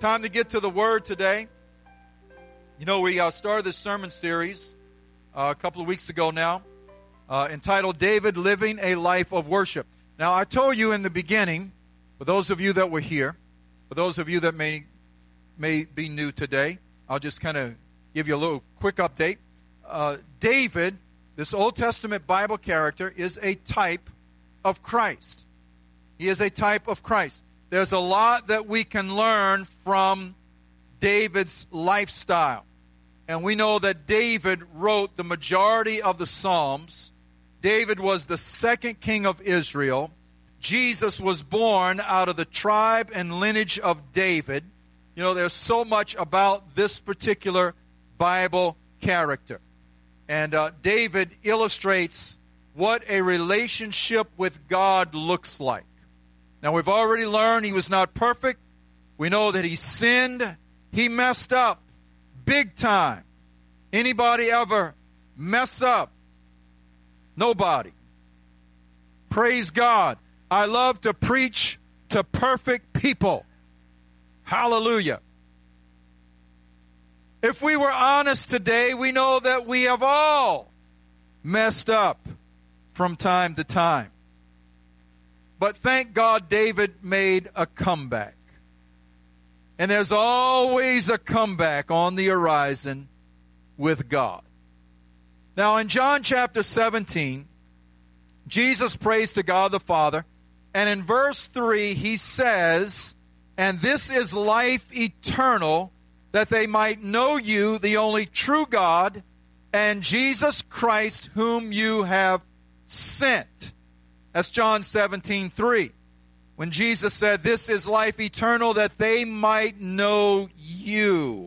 Time to get to the Word today. You know, we started this sermon series a couple of weeks ago now, entitled David Living a Life of Worship. Now, I told you in the beginning, for those of you that were here, for those of you that may be new today, I'll just kind of give you a little quick update. David, this Old Testament Bible character, is a type of Christ. He is a type of Christ. There's a lot that we can learn from David's lifestyle. And we know that David wrote the majority of the Psalms. David was the second king of Israel. Jesus was born out of the tribe and lineage of David. You know, there's so much about this particular Bible character. And David illustrates what a relationship with God looks like. Now, we've already learned he was not perfect. We know that he sinned. He messed up big time. Anybody ever mess up? Nobody. Praise God. I love to preach to perfect people. Hallelujah. If we were honest today, we know that we have all messed up from time to time. But thank God David made a comeback. And there's always a comeback on the horizon with God. Now in John chapter 17, Jesus prays to God the Father. And in verse 3 he says, "And this is life eternal, that they might know you, the only true God, and Jesus Christ whom you have sent." That's John 17:3. When Jesus said, "This is life eternal, that they might know you."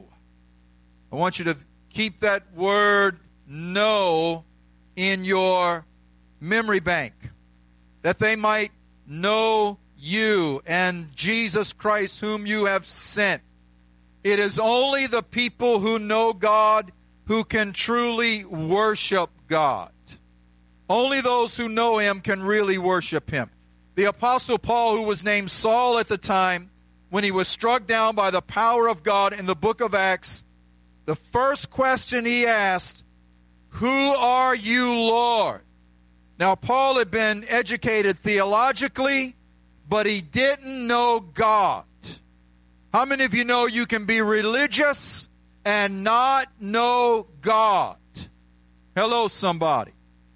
I want you to keep that word "know" in your memory bank. That they might know you and Jesus Christ whom you have sent. It is only the people who know God who can truly worship God. Only those who know Him can really worship Him. The Apostle Paul, who was named Saul at the time, when he was struck down by the power of God in the book of Acts, the first question he asked, "Who are you, Lord?" Now, Paul had been educated theologically, but he didn't know God. How many of you know you can be religious and not know God? Hello, somebody.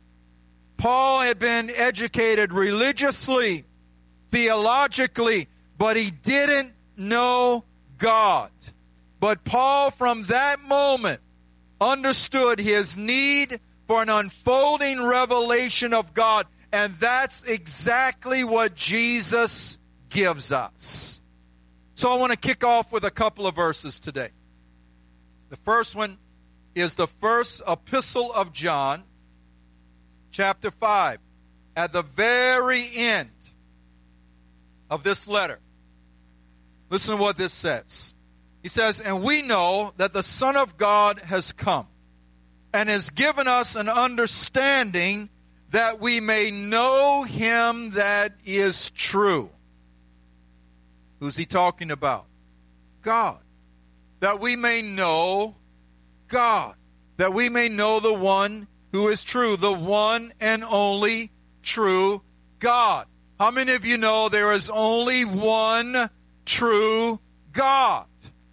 Paul had been educated religiously, theologically, but he didn't know God. But Paul, from that moment, understood his need for an unfolding revelation of God. And that's exactly what Jesus gives us. So I want to kick off with a couple of verses today. The first one is the first epistle of John, chapter 5. At the very end of this letter, listen to what this says. He says, "And we know that the Son of God has come and has given us an understanding that we may know Him that is true." Who's he talking about? God. That we may know God. That we may know the one who is true, the one and only true God. How many of you know there is only one true God?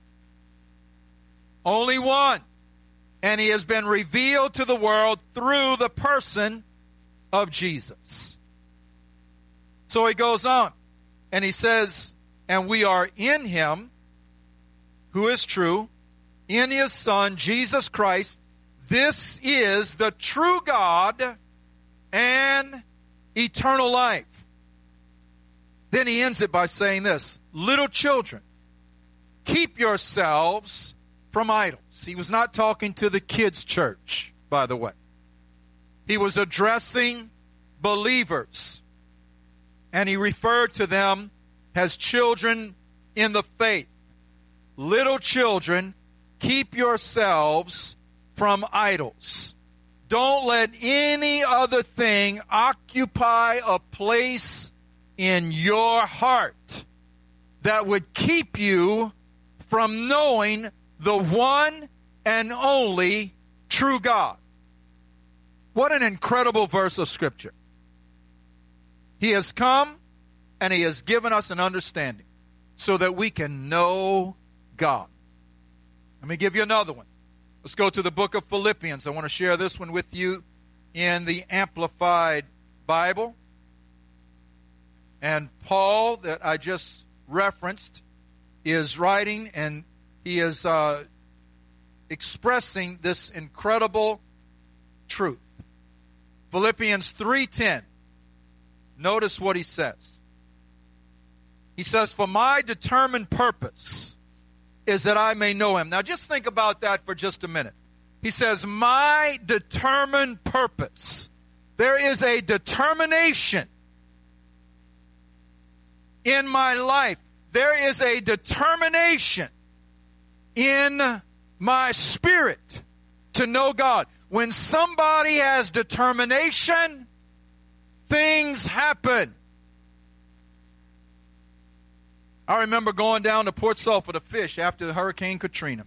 Only one. And He has been revealed to the world through the person of Jesus. So he goes on and he says, "And we are in Him who is true, in His Son, Jesus Christ. This is the true God and eternal life." Then he ends it by saying this, "Little children, keep yourselves from idols." He was not talking to the kids' church, by the way. He was addressing believers. And he referred to them as children in the faith. Little children, keep yourselves from idols. Don't let any other thing occupy a place in your heart that would keep you from knowing the one and only true God. What an incredible verse of Scripture. He has come and He has given us an understanding so that we can know God. Let me give you another one. Let's go to the book of Philippians. I want to share this one with you in the Amplified Bible. And Paul, that I just referenced, is writing, and he is expressing this incredible truth. Philippians 3:10. Notice what he says. He says, "For my determined purpose is that I may know Him." Now just think about that for just a minute. He says, my determined purpose. There is a determination in my life. There is a determination in my spirit to know God. When somebody has determination, things happen. I remember going down to Port Sulphur to fish after Hurricane Katrina.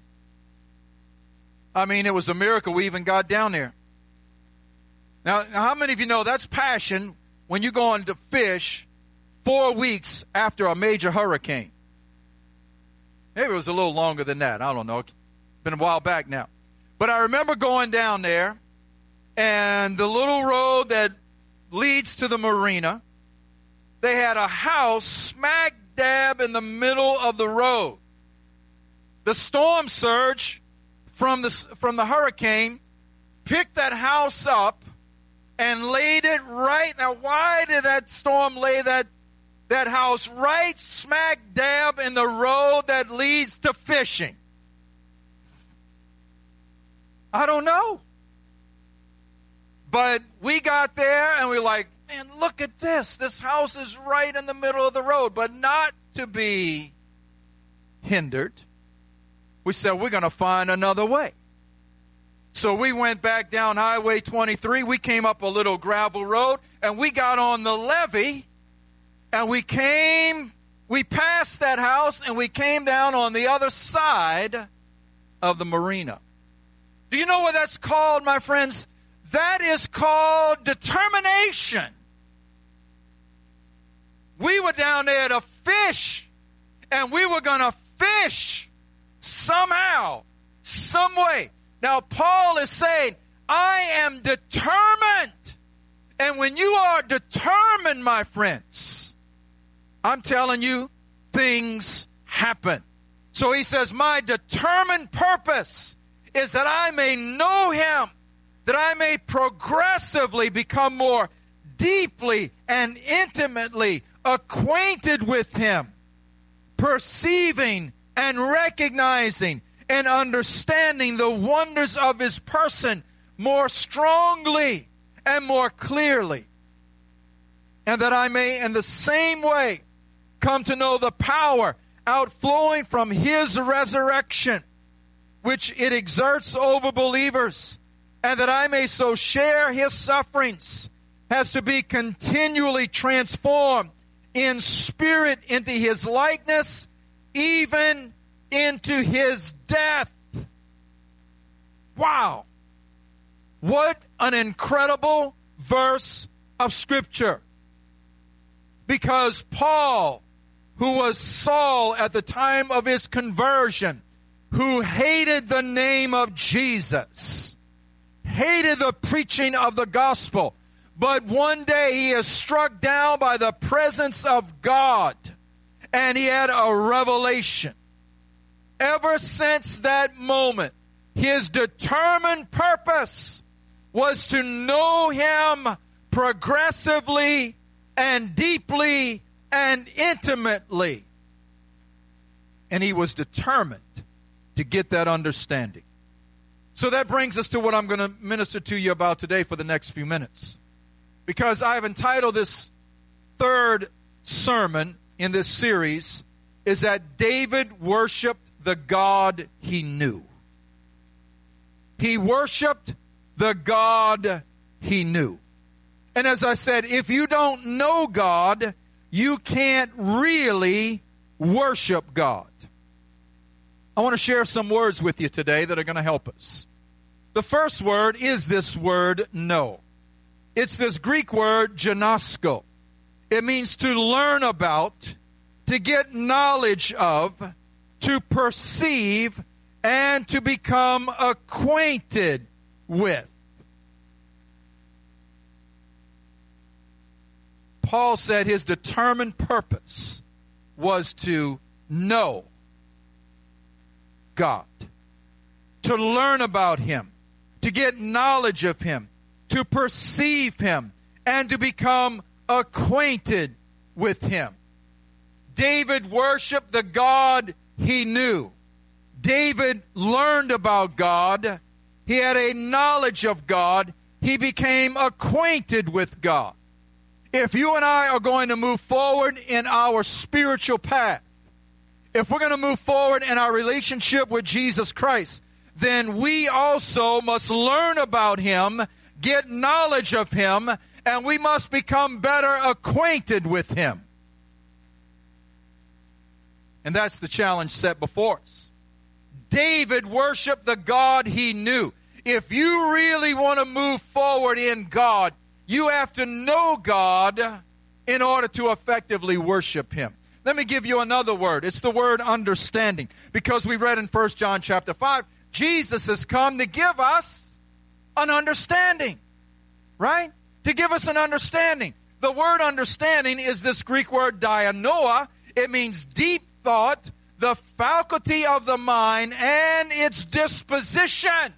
I mean, it was a miracle we even got down there. Now, how many of you know that's passion when you're going to fish 4 weeks after a major hurricane? Maybe it was a little longer than that. I don't know. It's been a while back now. But I remember going down there, and the little road that leads to the marina, they had a house smack dab in the middle of the road. The storm surge from the hurricane picked that house up and laid it right. Now, why did that storm lay that house right smack dab in the road that leads to fishing? I don't know. But we got there and we're like, man, look at this. This house is right in the middle of the road. But not to be hindered, we said we're going to find another way. So we went back down Highway 23. We came up a little gravel road and we got on the levee and we passed that house and we came down on the other side of the marina. Do you know what that's called, my friends? That is called determination. We were down there to fish, and we were going to fish somehow, some way. Now, Paul is saying, I am determined. And when you are determined, my friends, I'm telling you, things happen. So he says, my determined purpose is that I may know Him, that I may progressively become more deeply and intimately acquainted with Him, perceiving and recognizing and understanding the wonders of His person more strongly and more clearly, and that I may in the same way come to know the power outflowing from His resurrection, which it exerts over believers, and that I may so share His sufferings as to be continually transformed in spirit into His likeness, even into His death. Wow. What an incredible verse of Scripture. Because Paul, who was Saul at the time of his conversion, who hated the name of Jesus, hated the preaching of the gospel, but one day he is struck down by the presence of God, and he had a revelation. Ever since that moment, his determined purpose was to know Him progressively and deeply and intimately. And he was determined to get that understanding. So that brings us to what I'm going to minister to you about today for the next few minutes. Because I've entitled this third sermon in this series, is that David worshiped the God he knew. He worshiped the God he knew. And as I said, if you don't know God, you can't really worship God. I want to share some words with you today that are going to help us. The first word is this word, know. It's this Greek word, ginosko. It means to learn about, to get knowledge of, to perceive, and to become acquainted with. Paul said his determined purpose was to know God, to learn about Him, to get knowledge of Him, to perceive Him, and to become acquainted with Him. David worshiped the God he knew. David learned about God. He had a knowledge of God. He became acquainted with God. If you and I are going to move forward in our spiritual path, if we're going to move forward in our relationship with Jesus Christ, then we also must learn about Him, get knowledge of Him, and we must become better acquainted with Him. And that's the challenge set before us. David worshiped the God he knew. If you really want to move forward in God, you have to know God in order to effectively worship Him. Let me give you another word. It's the word understanding. Because we read in 1 John chapter 5, Jesus has come to give us an understanding. Right? To give us an understanding. The word understanding is this Greek word dianoa. It means deep thought, the faculty of the mind, and its disposition.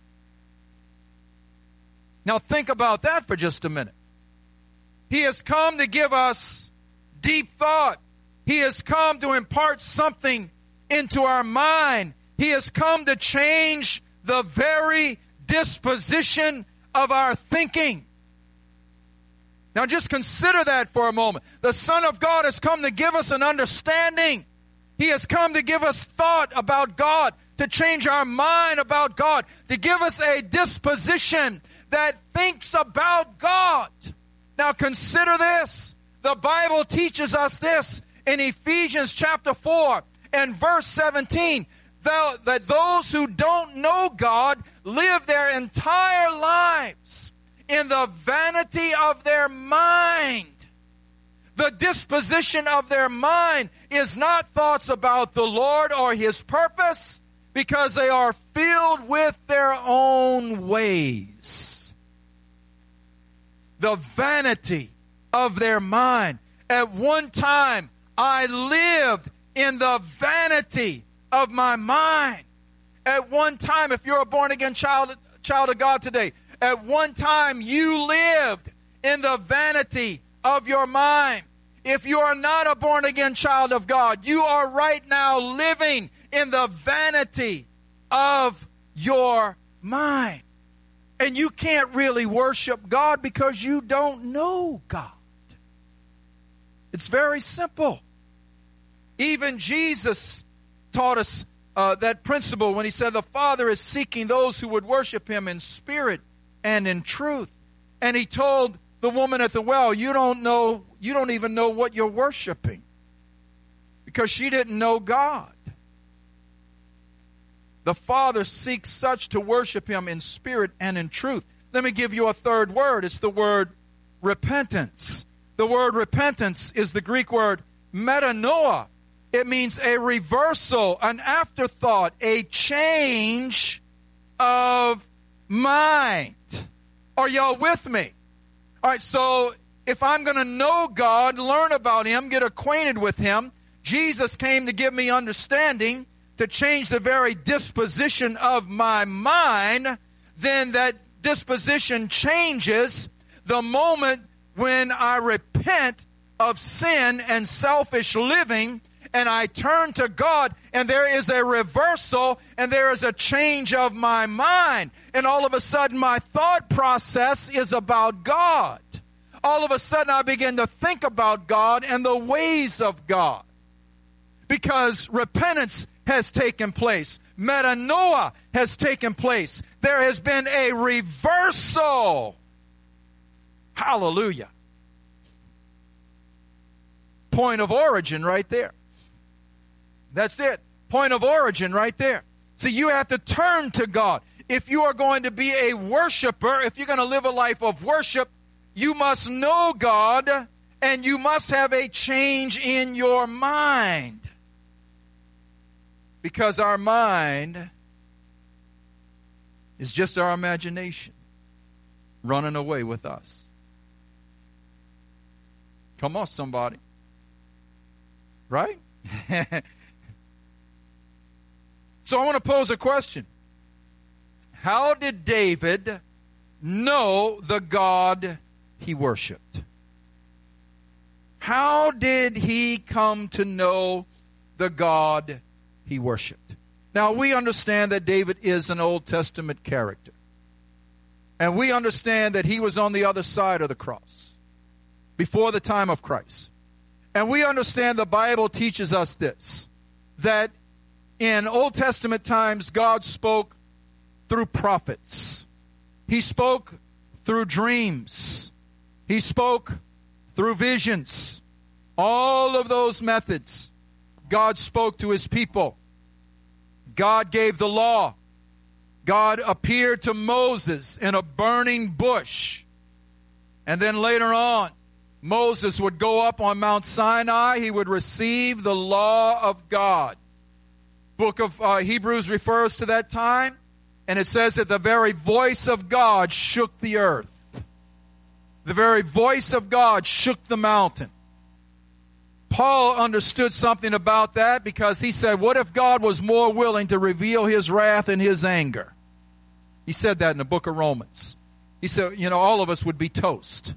Now think about that for just a minute. He has come to give us deep thought. He has come to impart something into our mind. He has come to change the very disposition of our thinking. Now just consider that for a moment. The Son of God has come to give us an understanding. He has come to give us thought about God, to change our mind about God, to give us a disposition that thinks about God. Now consider this. The Bible teaches us this in Ephesians chapter 4 and verse 17, that those who don't know God live their entire lives in the vanity of their mind. The disposition of their mind is not thoughts about the Lord or His purpose, because they are filled with their own ways. The vanity of their mind. At one time, I lived in the vanity of my mind. At one time, if you're a born-again child of God today, at one time you lived in the vanity of your mind. If you are not a born-again child of God, you are right now living in the vanity of your mind. And you can't really worship God because you don't know God. It's very simple. Even Jesus taught us that principle when He said the Father is seeking those who would worship Him in spirit and in truth. And He told the woman at the well, you don't even know what you're worshiping, because she didn't know God. The Father seeks such to worship Him in spirit and in truth. Let me give you a third word. It's the word repentance. The word repentance is the Greek word metanoia. It means a reversal, an afterthought, a change of mind. Are y'all with me? All right, so if I'm going to know God, learn about Him, get acquainted with Him, Jesus came to give me understanding, to change the very disposition of my mind. Then that disposition changes the moment when I repent of sin and selfish living, and I turn to God, and there is a reversal, and there is a change of my mind. And all of a sudden, my thought process is about God. All of a sudden, I begin to think about God and the ways of God. Because repentance has taken place. Metanoia has taken place. There has been a reversal. Hallelujah. Point of origin right there. That's it. Point of origin right there. See, you have to turn to God. If you are going to be a worshiper, if you're going to live a life of worship, you must know God, and you must have a change in your mind. Because our mind is just our imagination running away with us. Come on, somebody. Right? So I want to pose a question. How did David know the God he worshiped? How did he come to know the God he worshiped? Now, we understand that David is an Old Testament character. And we understand that he was on the other side of the cross before the time of Christ. And we understand the Bible teaches us this, that in Old Testament times, God spoke through prophets. He spoke through dreams. He spoke through visions. All of those methods, God spoke to his people. God gave the law. God appeared to Moses in a burning bush. And then later on, Moses would go up on Mount Sinai. He would receive the law of God. Book of Hebrews refers to that time. And it says that the very voice of God shook the earth. The very voice of God shook the mountain. Paul understood something about that because he said, what if God was more willing to reveal his wrath and his anger? He said that in the book of Romans. He said, all of us would be toast.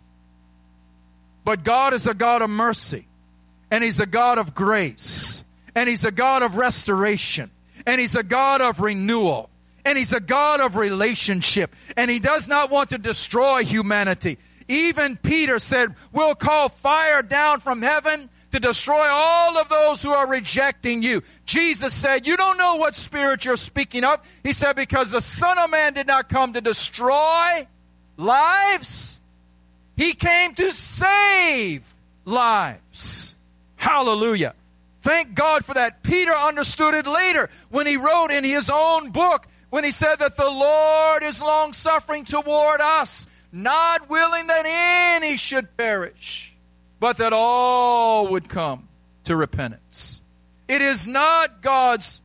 But God is a God of mercy. And he's a God of grace. And he's a God of restoration. And he's a God of renewal. And he's a God of relationship. And he does not want to destroy humanity. Even Peter said, we'll call fire down from heaven to destroy all of those who are rejecting you. Jesus said, you don't know what spirit you're speaking of. He said, because the Son of Man did not come to destroy lives. He came to save lives. Hallelujah. Thank God for that. Peter understood it later when he wrote in his own book, when he said that the Lord is long-suffering toward us, not willing that any should perish, but that all would come to repentance. It is not God's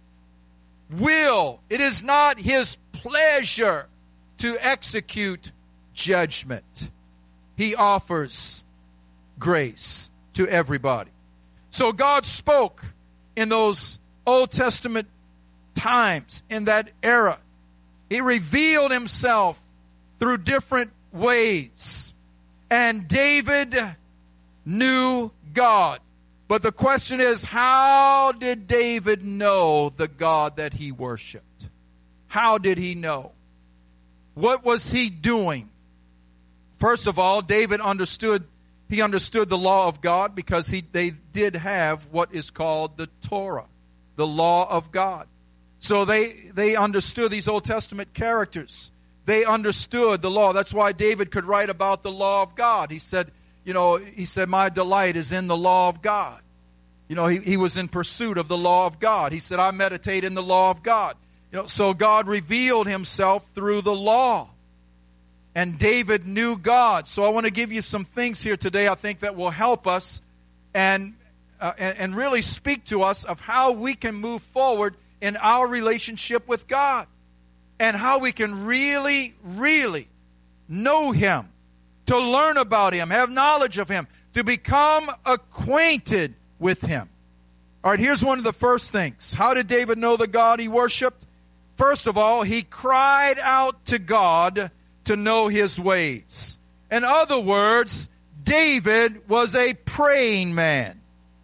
will, it is not his pleasure to execute judgment. He offers grace to everybody. So God spoke in those Old Testament times, in that era. He revealed himself through different ways. And David knew God. But the question is, how did David know the God that he worshiped? How did he know? What was he doing? First of all, David understood the law of God because they did have what is called the Torah, the law of God. So they understood these Old Testament characters. They understood the law. That's why David could write about the law of God. He said, my delight is in the law of God. He was in pursuit of the law of God. He said, I meditate in the law of God. So God revealed himself through the law. And David knew God. So I want to give you some things here today I think that will help us and really speak to us of how we can move forward in our relationship with God. And how we can really, really know him, to learn about him, have knowledge of him, to become acquainted with him. All right, here's one of the first things. How did David know the God he worshiped? First of all, he cried out to God to know his ways. In other words, David was a praying man.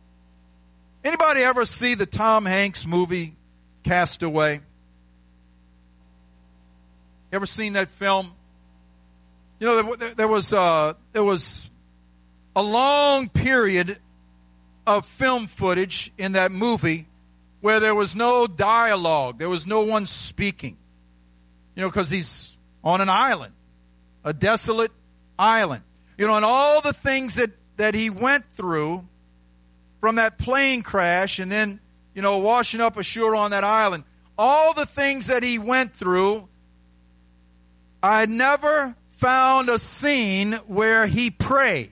Anybody ever see the Tom Hanks movie, Castaway? Ever seen that film? There was a long period of film footage in that movie where there was no dialogue. There was no one speaking. Because he's on an island, a desolate island. And all the things that he went through from that plane crash and then, washing up ashore on that island, all the things that he went through, I never found a scene where he prayed.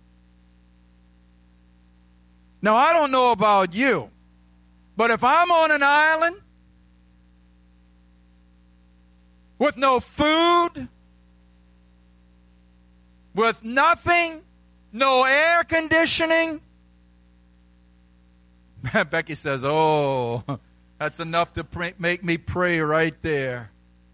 Now, I don't know about you, but if I'm on an island with no food, with nothing, no air conditioning, Becky says, oh, that's enough to make me pray right there.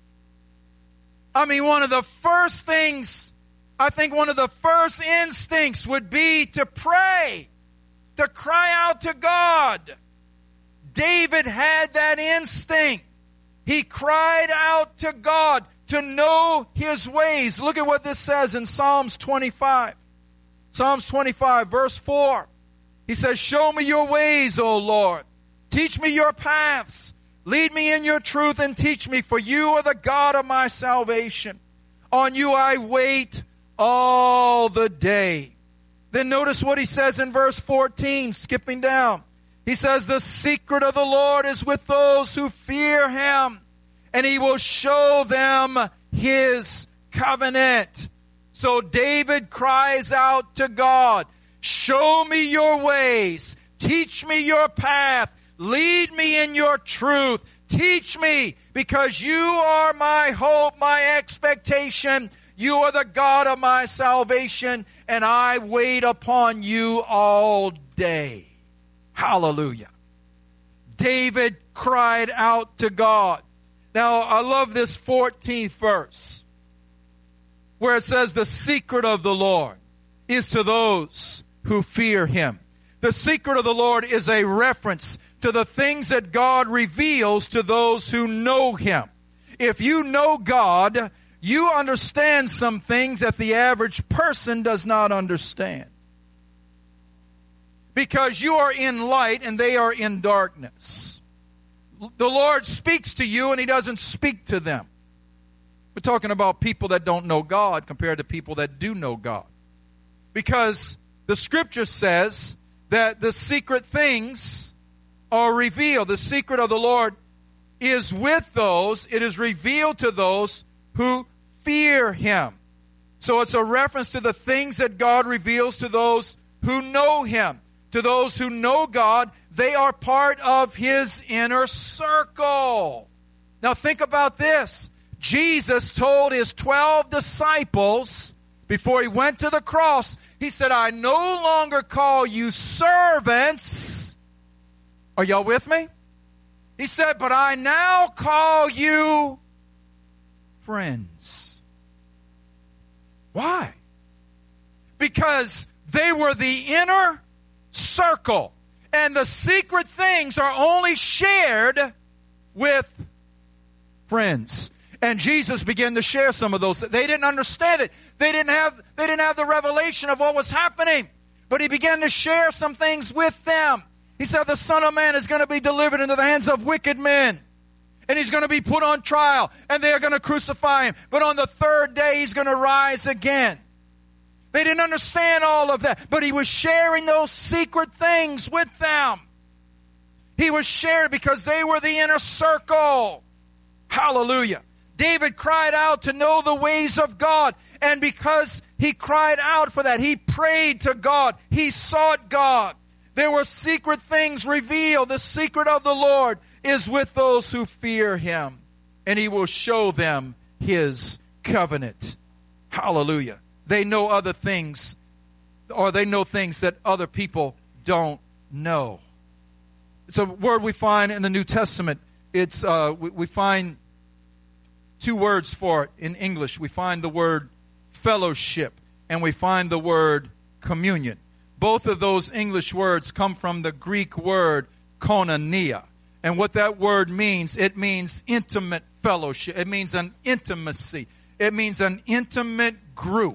I mean, one of the first things, I think one of the first instincts would be to pray, to cry out to God. David had that instinct. He cried out to God to know his ways. Look at what this says in Psalms 25. Psalms 25, verse 4. He says, show me your ways, O Lord. Teach me your paths. Lead me in your truth and teach me, for you are the God of my salvation. On you I wait all the day. Then notice what he says in verse 14, skipping down. He says, the secret of the Lord is with those who fear him, and he will show them his covenant. So David cries out to God, show me your ways, teach me your path, lead me in your truth, teach me, because you are my hope, my expectation. You are the God of my salvation, and I wait upon you all day. Hallelujah. David cried out to God. Now, I love this 14th verse, where it says, the secret of the Lord is to those who fear him. The secret of the Lord is a reference to the things that God reveals to those who know him. If you know God, you understand some things that the average person does not understand. Because you are in light and they are in darkness. The Lord speaks to you and he doesn't speak to them. We're talking about people that don't know God compared to people that do know God. Because the scripture says that the secret things are revealed. The secret of the Lord is with those, it is revealed to those who fear him. So it's a reference to the things that God reveals to those who know him. To those who know God, they are part of his inner circle. Now think about this. Jesus told his 12 disciples before he went to the cross, he said, I no longer call you servants. Are y'all with me? He said, but I now call you friends. Why? Because they were the inner circle. And the secret things are only shared with friends. And Jesus began to share some of those. They didn't understand it. They didn't have the revelation of what was happening. But he began to share some things with them. He said the Son of Man is going to be delivered into the hands of wicked men. And he's going to be put on trial. And they are going to crucify him. But on the third day he's going to rise again. They didn't understand all of that, but he was sharing those secret things with them. He was sharing because they were the inner circle. Hallelujah. David cried out to know the ways of God, and because he cried out for that, he prayed to God. He sought God. There were secret things revealed. The secret of the Lord is with those who fear him, and he will show them his covenant. Hallelujah. They know other things, or they know things that other people don't know. It's a word we find in the New Testament. It's we find two words for it in English. We find the word fellowship, and we find the word communion. Both of those English words come from the Greek word koinonia. And what that word means, it means intimate fellowship. It means an intimacy. It means an intimate group.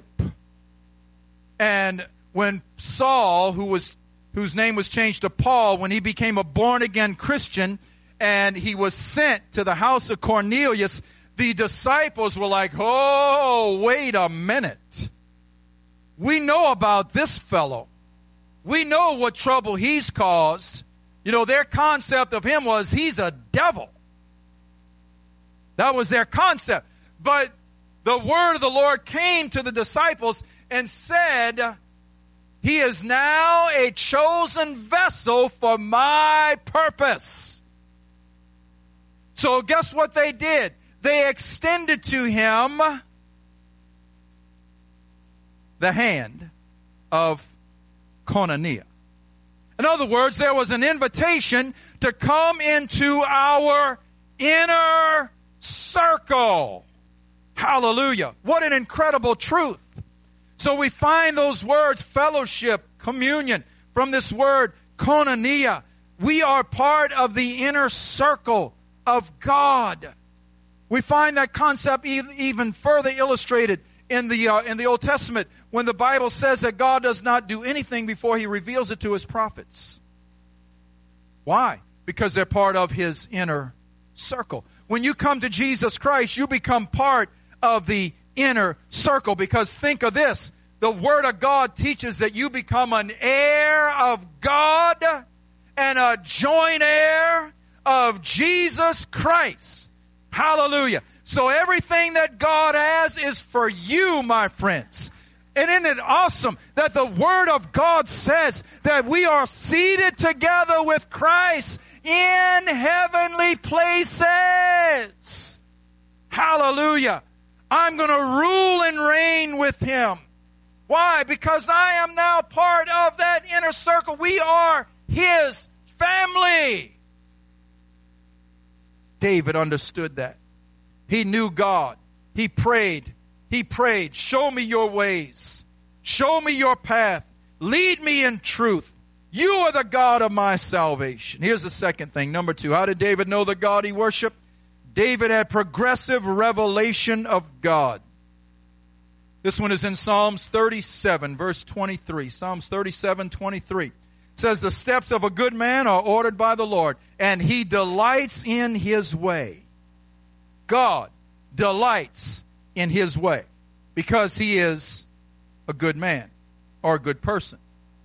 And when Saul, whose name was changed to Paul, when he became a born-again Christian and he was sent to the house of Cornelius, the disciples were like, oh, wait a minute. We know about this fellow. We know what trouble he's caused. You know, their concept of him was he's a devil. That was their concept. But the word of the Lord came to the disciples and said, he is now a chosen vessel for my purpose. So guess what they did? They extended to him the hand of koinonia. In other words, there was an invitation to come into our inner circle. Hallelujah. What an incredible truth. So we find those words, fellowship, communion, from this word, koinonia. We are part of the inner circle of God. We find that concept even further illustrated in the Old Testament when the Bible says that God does not do anything before he reveals it to his prophets. Why? Because they're part of his inner circle. When you come to Jesus Christ, you become part of the inner circle, because think of this. The Word of God teaches that you become an heir of God and a joint heir of Jesus Christ. Hallelujah. So everything that God has is for you, my friends. And isn't it awesome that the Word of God says that we are seated together with Christ in heavenly places? Hallelujah. I'm going to rule and reign with him. Why? Because I am now part of that inner circle. We are his family. David understood that. He knew God. He prayed. Show me your ways. Show me your path. Lead me in truth. You are the God of my salvation. Here's the second thing. Number 2. How did David know the God he worshiped? David had progressive revelation of God. This one is in Psalms 37, verse 23. Psalms 37, 23. It says, the steps of a good man are ordered by the Lord, and he delights in his way. God delights in his way because he is a good man or a good person.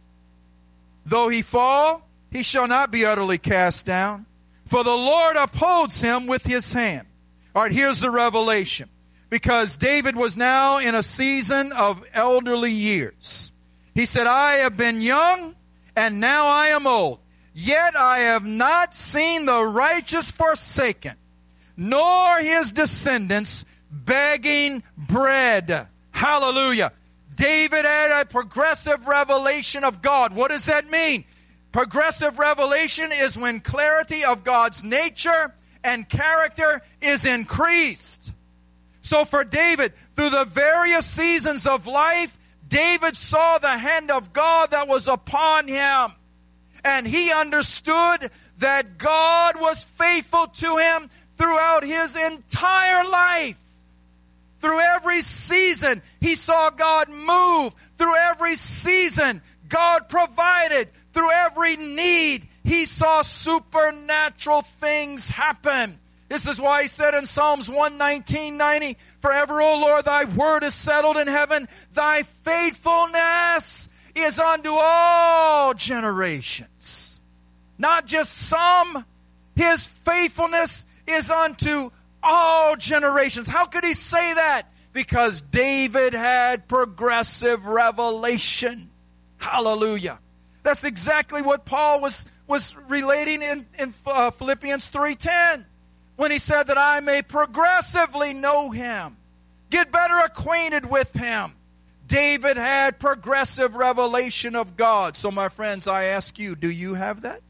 Though he fall, he shall not be utterly cast down, for the Lord upholds him with his hand. All right, here's the revelation. Because David was now in a season of elderly years. He said, I have been young, and now I am old. Yet I have not seen the righteous forsaken, nor his descendants begging bread. Hallelujah. David had a progressive revelation of God. What does that mean? Progressive revelation is when clarity of God's nature and character is increased. So for David, through the various seasons of life, David saw the hand of God that was upon him. And he understood that God was faithful to him throughout his entire life. Through every season, he saw God move. Through every season, God provided. Through every need, he saw supernatural things happen. This is why he said in Psalms 119:90, forever, O Lord, thy word is settled in heaven. Thy faithfulness is unto all generations. Not just some. His faithfulness is unto all generations. How could he say that? Because David had progressive revelation. Hallelujah. That's exactly what Paul was relating in Philippians 3:10. When he said that I may progressively know him, get better acquainted with him. David had progressive revelation of God. So my friends, I ask you, do you have that?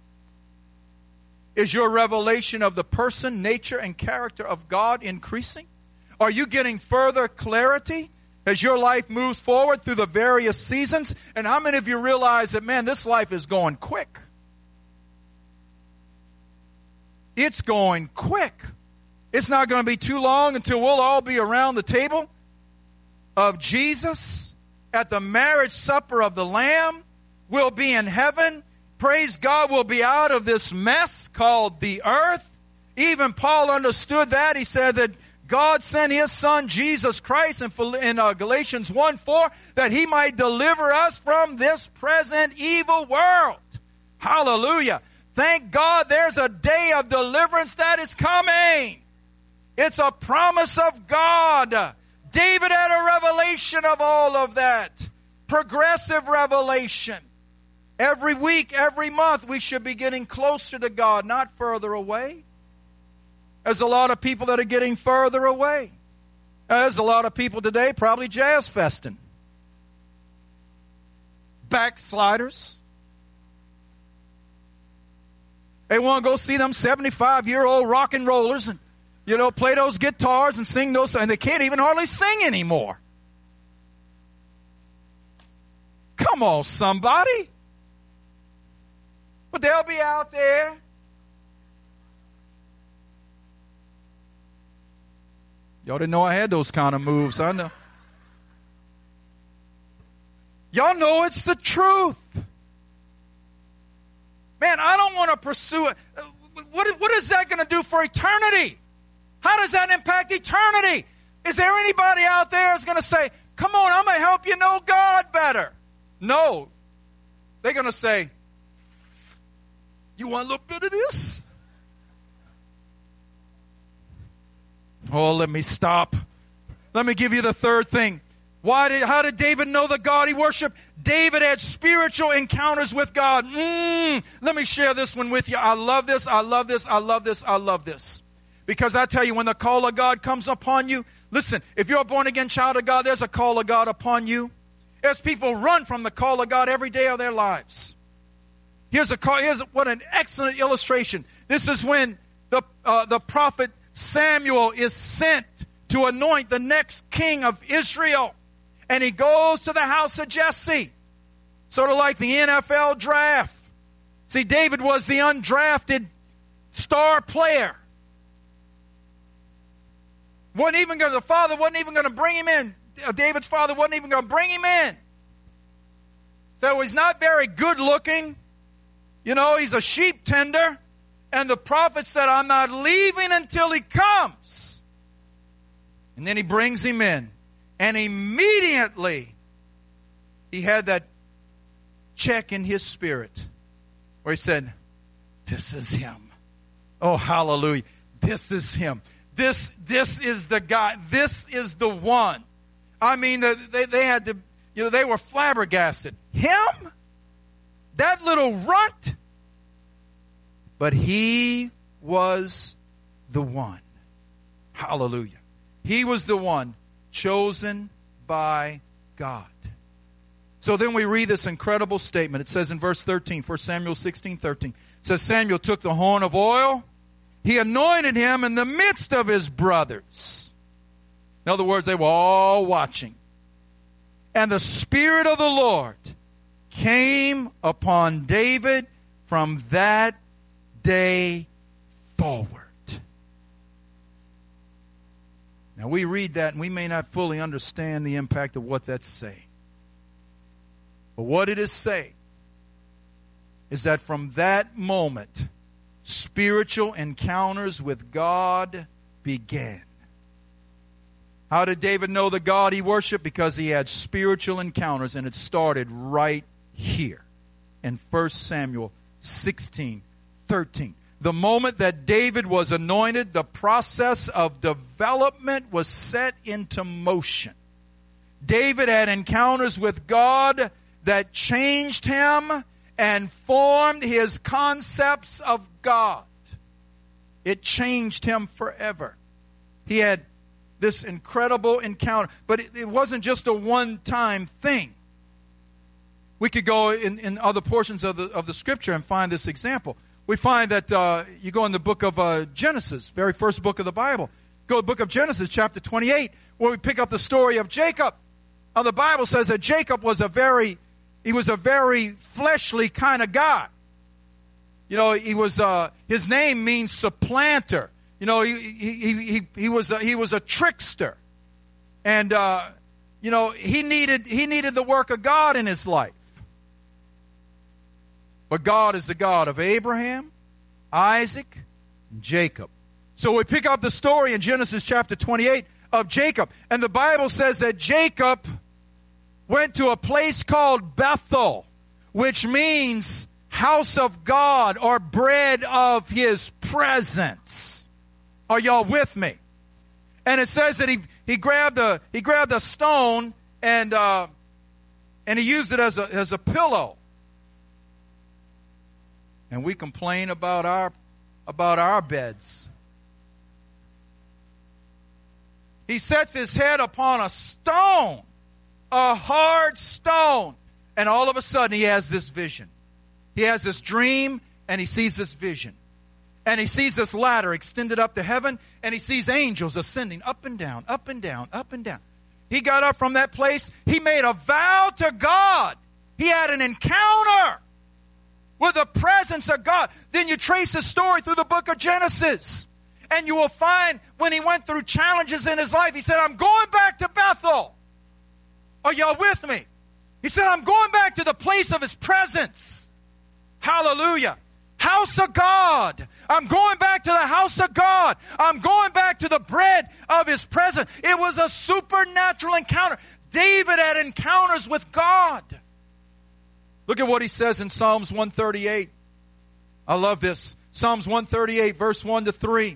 Is your revelation of the person, nature, and character of God increasing? Are you getting further clarity as your life moves forward through the various seasons? And how many of you realize that, man, this life is going quick? It's going quick. It's not going to be too long until we'll all be around the table of Jesus at the marriage supper of the Lamb. We'll be in heaven. Praise God, we'll be out of this mess called the earth. Even Paul understood that. He said that God sent his Son, Jesus Christ, in Galatians 1:4, that he might deliver us from this present evil world. Hallelujah. Thank God there's a day of deliverance that is coming. It's a promise of God. David had a revelation of all of that. Progressive revelation. Every week, every month, we should be getting closer to God, not further away. There's a lot of people that are getting further away. There's a lot of people today probably jazz festing. Backsliders. They want to go see them 75-year-old rock and rollers and, play those guitars and sing those, and they can't even hardly sing anymore. Come on, somebody. But they'll be out there. Y'all didn't know I had those kind of moves. I know. Y'all know it's the truth. Man, I don't want to pursue it. What is that going to do for eternity? How does that impact eternity? Is there anybody out there who's going to say, come on, I'm going to help you know God better? No. They're going to say, you want a little bit of this? Oh, let me stop. Let me give you the third thing. How did David know the God he worshiped? David had spiritual encounters with God. Let me share this one with you. I love this. I love this. I love this. I love this. Because I tell you, when the call of God comes upon you, listen, if you're a born-again child of God, there's a call of God upon you. There's people run from the call of God every day of their lives. Here's what an excellent illustration. This is when the prophet Samuel is sent to anoint the next king of Israel. And he goes to the house of Jesse. Sort of like the NFL draft. See, David was the undrafted star player. The father wasn't even going to bring him in. David's father wasn't even going to bring him in. So he's not very good looking. He's a sheep tender. And the prophet said, I'm not leaving until he comes. And then he brings him in. And immediately, he had that check in his spirit where he said, this is him. Oh, hallelujah. This is him. This is the guy. This is the one. I mean, they had to, they were flabbergasted. Him? That little runt? But he was the one. Hallelujah. He was the one chosen by God. So then we read this incredible statement. It says in verse 13, 1 Samuel 16:13. It says, Samuel took the horn of oil. He anointed him in the midst of his brothers. In other words, they were all watching. And the Spirit of the Lord came upon David from that day forward. Now we read that and we may not fully understand the impact of what that's saying. But what it is saying is that from that moment, spiritual encounters with God began. How did David know the God he worshiped? Because he had spiritual encounters, and it started right here in 1 Samuel 16:13. The moment that David was anointed, the process of development was set into motion. David had encounters with God that changed him and formed his concepts of God. It changed him forever. He had this incredible encounter, but it wasn't just a one-time thing. We could go in other portions of the Scripture and find this example. We find that you go in the book of Genesis, very first book of the Bible. Go to the book of Genesis, chapter 28, where we pick up the story of Jacob. Now, the Bible says that Jacob was a very fleshly kind of guy. His name means supplanter. He was a trickster, and he needed the work of God in his life. But God is the God of Abraham, Isaac, and Jacob. So we pick up the story in Genesis chapter 28 of Jacob. And the Bible says that Jacob went to a place called Bethel, which means house of God or bread of his presence. Are y'all with me? And it says that he grabbed a stone and he used it as a pillow. And we complain about our beds. He sets his head upon a stone, a hard stone, and all of a sudden he has this vision. He has this dream, and he sees this vision. And he sees this ladder extended up to heaven, and he sees angels ascending up and down, up and down, up and down. He got up from that place. He made a vow to God. He had an encounter with the presence of God. Then you trace his story through the book of Genesis. And you will find when he went through challenges in his life, he said, I'm going back to Bethel. Are y'all with me? He said, I'm going back to the place of his presence. Hallelujah. House of God. I'm going back to the house of God. I'm going back to the bread of his presence. It was a supernatural encounter. David had encounters with God. Look at what he says in Psalms 138. I love this. Psalms 138, verse 1 to 3.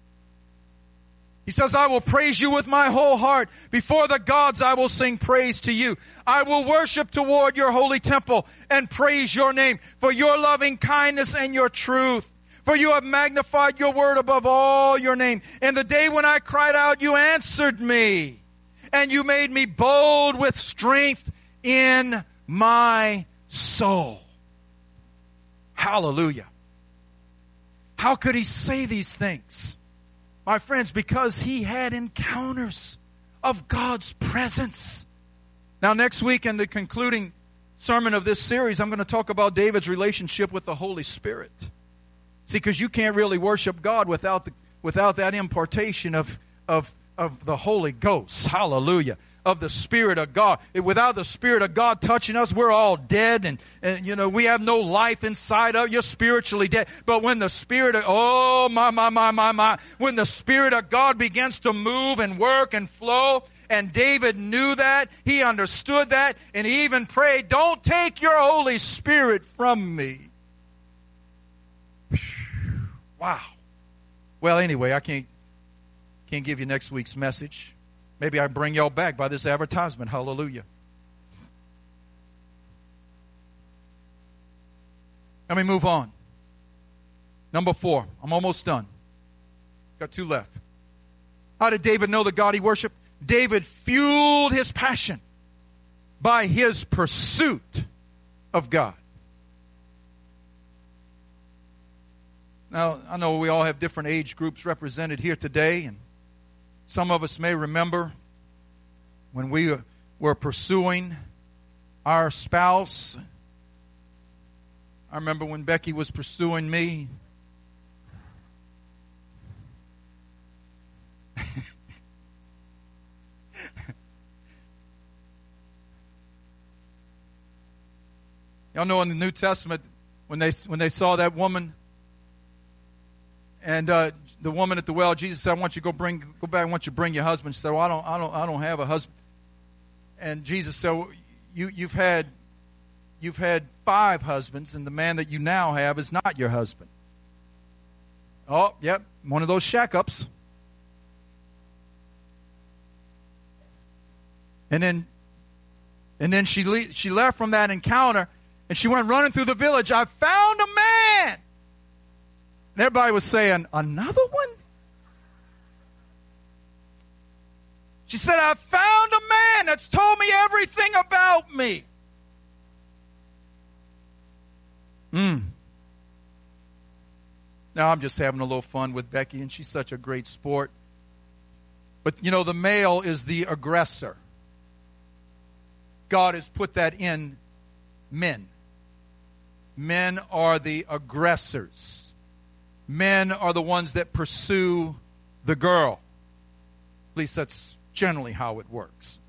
He says, I will praise you with my whole heart. Before the gods I will sing praise to you. I will worship toward your holy temple and praise your name for your loving kindness and your truth. For you have magnified your word above all your name. In the day when I cried out, you answered me. And you made me bold with strength in my soul. Hallelujah. How could he say these things? My friends, because he had encounters of God's presence. Now, next week in the concluding sermon of this series, I'm going to talk about David's relationship with the Holy Spirit. See, because you can't really worship God without that impartation of the Holy Ghost. Hallelujah. Of the Spirit of God. Without the Spirit of God touching us, we're all dead and we have no life inside of you're spiritually dead. But when the Spirit of, when the Spirit of God begins to move and work and flow, and David knew that, he understood that, and he even prayed, don't take your Holy Spirit from me. Wow. Well, anyway, I can't give you next week's message. Maybe I bring y'all back by this advertisement. Hallelujah. Let me move on. Number 4. I'm almost done. Got 2 left. How did David know the God he worshiped? David fueled his passion by his pursuit of God. Now, I know we all have different age groups represented here today, and some of us may remember when we were pursuing our spouse. I remember when Becky was pursuing me. Y'all know in the New Testament when they saw that woman and the woman at the well, Jesus said, I want you to go back. I want you to bring your husband. She said, well, I don't have a husband. And Jesus said, well, you've had 5 husbands, and the man that you now have is not your husband. Oh, yep, one of those shack-ups. And then she left from that encounter, and she went running through the village. I found a man. And everybody was saying, another one? She said, I found a man that's told me everything about me. Now I'm just having a little fun with Becky, and she's such a great sport. But, the male is the aggressor. God has put that in men. Men are the aggressors. Men are the ones that pursue the girl. At least that's generally how it works.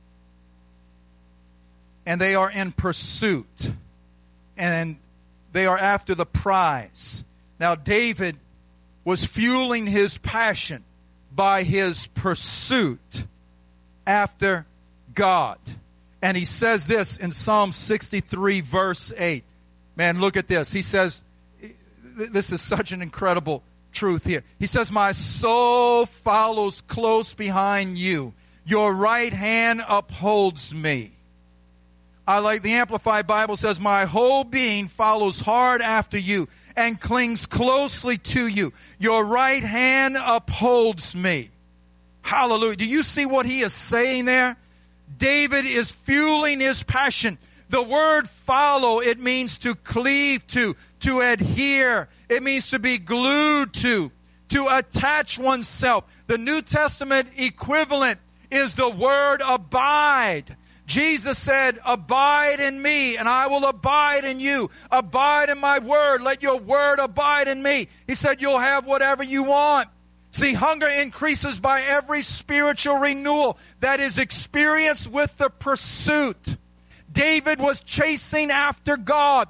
And they are in pursuit. And they are after the prize. Now, David was fueling his passion by his pursuit after God. And he says this in Psalm 63, verse 8. Man, look at this. He says, this is such an incredible truth here. He says, my soul follows close behind you. Your right hand upholds me. I like the Amplified Bible says, my whole being follows hard after you and clings closely to you. Your right hand upholds me. Hallelujah. Do you see what he is saying there? David is fueling his passion. The word follow, it means to cleave to adhere. It means to be glued to attach oneself. The New Testament equivalent is the word abide. Jesus said, abide in me, and I will abide in you. Abide in my word. Let your word abide in me. He said, you'll have whatever you want. See, hunger increases by every spiritual renewal that is experienced with the pursuit. David was chasing after God.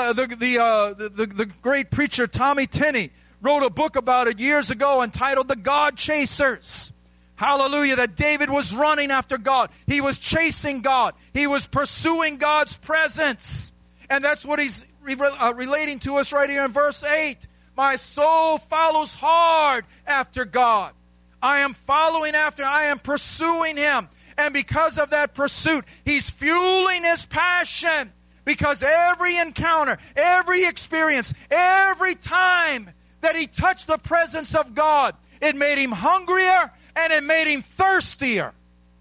The great preacher Tommy Tenney wrote a book about it years ago entitled The God Chasers. Hallelujah, that David was running after God. He was chasing God. He was pursuing God's presence. And that's what he's relating to us right here in verse 8. My soul follows hard after God. I am following after, I am pursuing Him. And because of that pursuit, He's fueling His passion. Because every encounter, every experience, every time that he touched the presence of God, it made him hungrier and it made him thirstier.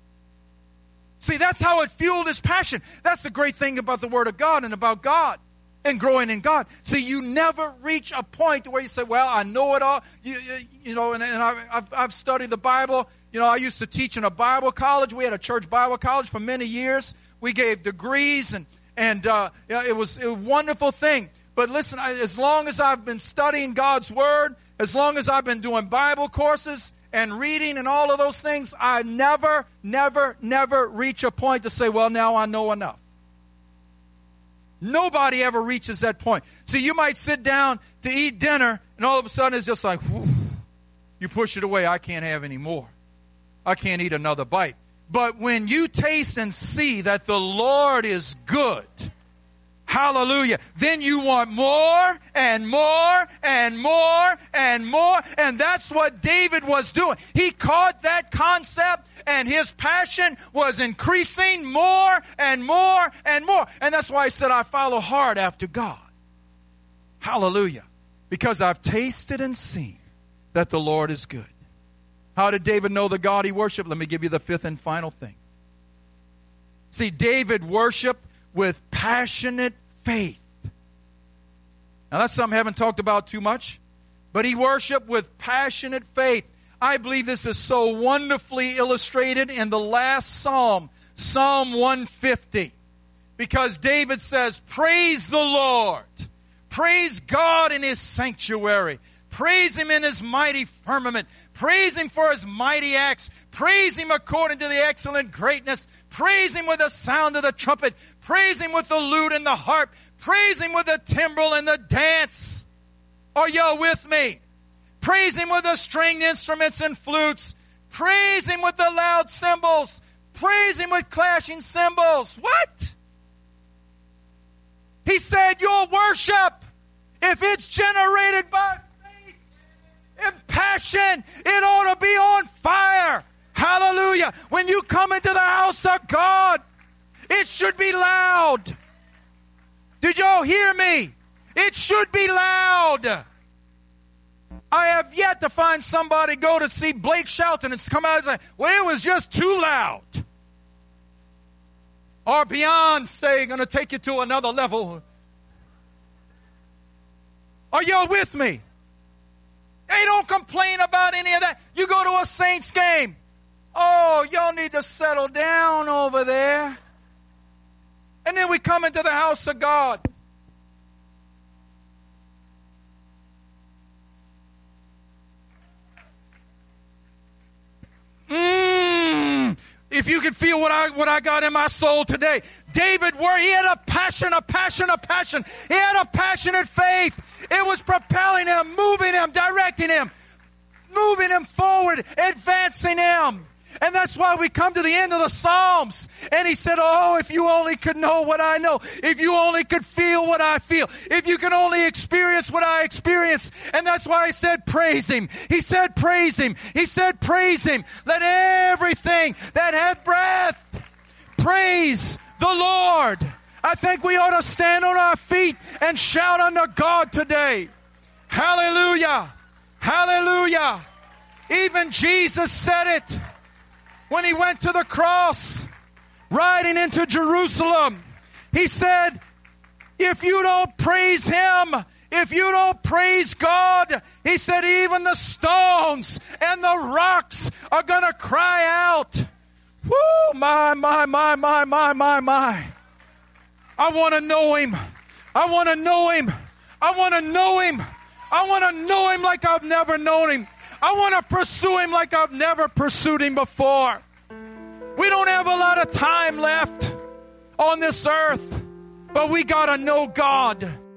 See, that's how it fueled his passion. That's the great thing about the Word of God and about God and growing in God. See, you never reach a point where you say, well, I know it all. You know, and I've studied the Bible. You know, I used to teach in a Bible college. We had a church Bible college for many years. We gave degrees, and it was a wonderful thing. But listen, as long as I've been studying God's Word, as long as I've been doing Bible courses and reading and all of those things, I never reach a point to say, well, now I know enough. Nobody ever reaches that point. See, you might sit down to eat dinner, and all of a sudden it's just like, whew, you push it away. I can't have any more. I can't eat another bite. But when you taste and see that the Lord is good, hallelujah, then you want more and more and more and more. And that's what David was doing. He caught that concept, and his passion was increasing more and more and more. And that's why he said, I follow hard after God. Hallelujah. Because I've tasted and seen that the Lord is good. How did David know the God he worshiped? Let me give you the fifth and final thing. See, David worshiped with passionate faith. Now, that's something I haven't talked about too much, but he worshiped with passionate faith. I believe this is so wonderfully illustrated in the last Psalm, Psalm 150, because David says, praise the Lord. Praise God in His sanctuary. Praise Him in His mighty firmament. Praise Him for His mighty acts. Praise Him according to the excellent greatness. Praise Him with the sound of the trumpet. Praise Him with the lute and the harp. Praise Him with the timbrel and the dance. Are y'all with me? Praise Him with the stringed instruments and flutes. Praise Him with the loud cymbals. Praise Him with clashing cymbals. What? He said your worship, if it's generated by faith and passion, it ought to be on fire. Hallelujah. When you come into the house of God, it should be loud. Did y'all hear me? It should be loud. I have yet to find somebody go to see Blake Shelton and come out and say, well, it was just too loud. Or Beyonce going to take you to another level. Are y'all with me? They don't complain about any of that. You go to a Saints game. Oh, y'all need to settle down over there. And then we come into the house of God. If you could feel what I got in my soul today. David, he had a passion. He had a passionate faith. It was propelling him, moving him, directing him, moving him forward, advancing him. And that's why we come to the end of the Psalms. And he said, oh, if you only could know what I know, if you only could feel what I feel, if you can only experience what I experience. And that's why he said, praise him. He said, praise him. He said, praise him. Let everything that hath breath praise the Lord. I think we ought to stand on our feet and shout unto God today. Hallelujah. Hallelujah. Even Jesus said it when he went to the cross, riding into Jerusalem. He said, if you don't praise him, if you don't praise God, he said, even the stones and the rocks are going to cry out. Woo, my. I want to know him. I want to know him. I want to know him. I want to know him like I've never known him. I want to pursue him like I've never pursued him before. We don't have a lot of time left on this earth, but we got to know God.